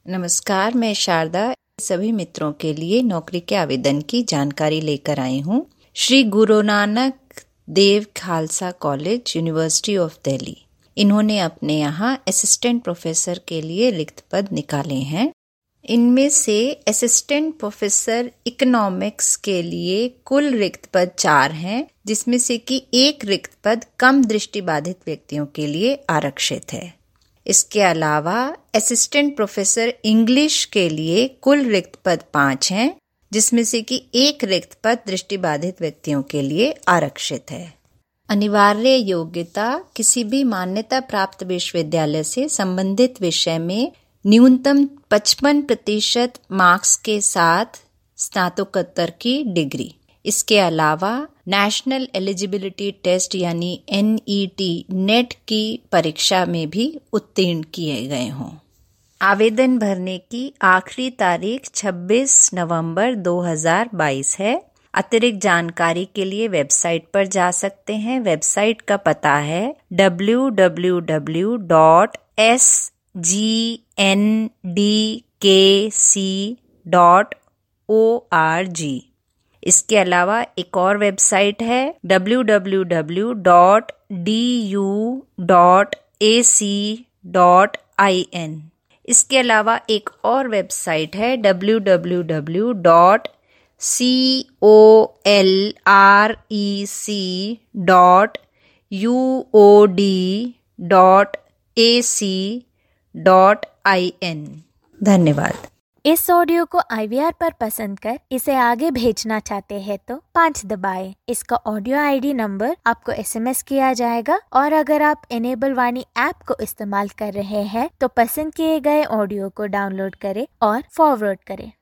नमस्कार, मैं शारदा सभी मित्रों के लिए नौकरी के आवेदन की जानकारी लेकर आई हूँ। Shri Guru Nanak Dev Khalsa College, University of Delhi, इन्होंने अपने यहाँ असिस्टेंट प्रोफेसर के लिए रिक्त पद निकाले हैं। इनमें से असिस्टेंट प्रोफेसर इकोनॉमिक्स के लिए कुल रिक्त पद 4 हैं, जिसमें से कि एक रिक्त पद कम दृष्टिबाधित व्यक्तियों के लिए आरक्षित है। इसके अलावा असिस्टेंट प्रोफेसर इंग्लिश के लिए कुल रिक्त पद 5 हैं, जिसमें से कि एक रिक्त पद दृष्टिबाधित व्यक्तियों के लिए आरक्षित है। अनिवार्य योग्यता किसी भी मान्यता प्राप्त विश्वविद्यालय से संबंधित विषय में न्यूनतम 55% मार्क्स के साथ स्नातकोत्तर की डिग्री। इसके अलावा नेशनल एलिजिबिलिटी टेस्ट यानी NET नेट की परीक्षा में भी उत्तीर्ण किए गए हों। आवेदन भरने की आखिरी तारीख 26 नवंबर 2022 है। अतिरिक्त जानकारी के लिए वेबसाइट पर जा सकते हैं। वेबसाइट का पता है www.sgndkc.org। इसके अलावा एक और वेबसाइट है www.du.ac.in। इसके अलावा एक और वेबसाइट है www.colrec.uod.ac.in। धन्यवाद। इस ऑडियो को IVR पर पसंद कर इसे आगे भेजना चाहते हैं तो 5 दबाएं। इसका ऑडियो ID नंबर आपको SMS किया जाएगा और अगर आप इनेबल वाणी ऐप को इस्तेमाल कर रहे हैं तो पसंद किए गए ऑडियो को डाउनलोड करें और फॉरवर्ड करें।